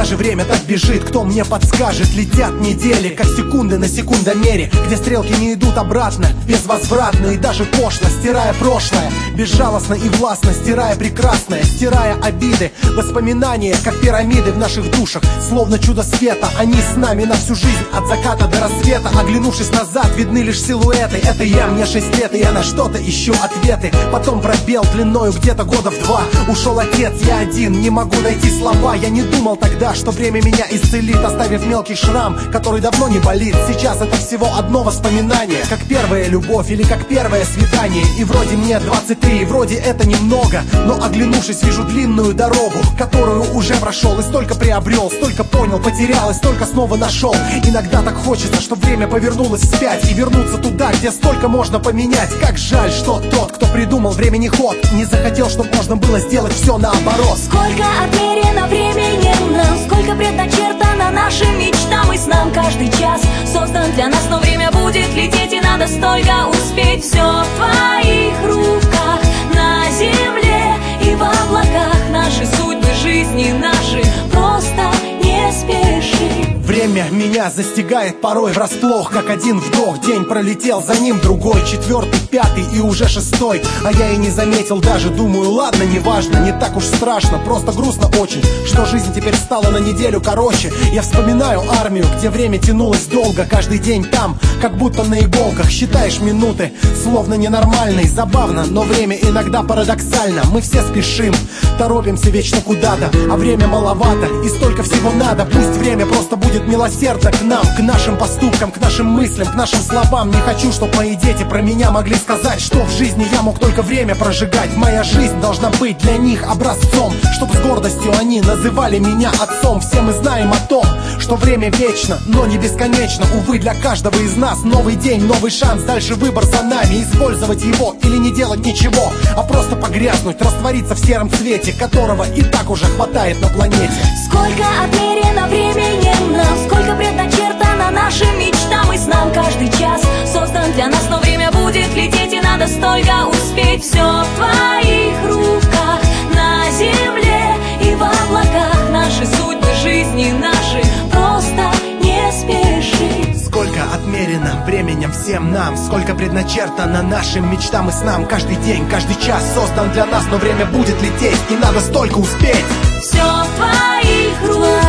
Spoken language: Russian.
же время так бежит? Кто мне подскажет? Летят недели, как секунды на секундомере, где стрелки не идут обратно, безвозвратно и даже пошло, стирая прошлое, безжалостно и властно, стирая прекрасное, стирая обиды, воспоминания, как пирамиды в наших душах, словно чудо света. Они с нами на всю жизнь, от заката до рассвета. Оглянувшись назад, видны лишь силуэты. Это я, мне 6 лет, и я на что-то ищу ответы. Потом пробел длиною где-то года в 2. Ушел отец, я один, не могу найти слова. Я не думал тогда, что время меня исцелит, оставив мелкий шрам, который давно не болит. Сейчас это всего одно воспоминание, как первая любовь или как первое свидание. И вроде мне 23, и вроде это немного, но оглянувшись, вижу длинную дорогу, которую уже прошел, и столько приобрел, столько понял, потерял, и столько снова нашел. Иногда так хочется, чтобы время повернулось вспять и вернуться туда, где столько можно поменять. Как жаль, что тот, кто придумал времени ход, не захотел, чтобы можно было сделать все наоборот. Сколько отмерено временем нам, сколько предначертано нашим мечтам и снам. Каждый час создан для нас, но время будет лететь, и надо столько успеть. Все в твоих руках, на земле и в облаках. Наши судьбы, жизни наши, просто не спеши. Время меня застигает порой врасплох, как один вдох. День пролетел, за ним другой, 4-й, 5-й и уже 6-й. А я и не заметил даже, думаю, ладно, неважно, не так уж страшно, просто грустно очень, что жизнь теперь стала на неделю короче. Я вспоминаю армию, где время тянулось долго, каждый день там, как будто на иголках. Считаешь минуты, словно ненормальный. Забавно, но время иногда парадоксально. Мы все спешим, торопимся вечно куда-то, а время маловато, и столько всего надо. Пусть время просто будет милосердно к нам, к нашим поступкам, к нашим мыслям, к нашим словам. Не хочу, чтобы мои дети про меня могли сказать, что в жизни я мог только время прожигать. Моя жизнь должна быть для них образцом, чтобы с гордостью они называли меня отцом. Все мы знаем о том, что время вечно, но не бесконечно. Увы, для каждого из нас новый день, новый шанс. Дальше выбор за нами, использовать его или не делать ничего, а просто погрязнуть, раствориться в сером цвете, которого и так уже хватает на планете. Сколько отмерено временем нам, сколько предначертано нашим мечтам и снам. Каждый час создан для нас, но время будет лететь, и надо столько успеть. Все в твоих руках, на земле и в облаках. Наши судьбы, жизни наши, просто не спеши. Сколько отмерено временем всем нам, сколько предначертано нашим мечтам и снам. Каждый день, каждый час создан для нас, но время будет лететь, и надо столько успеть. Все в твоих руках.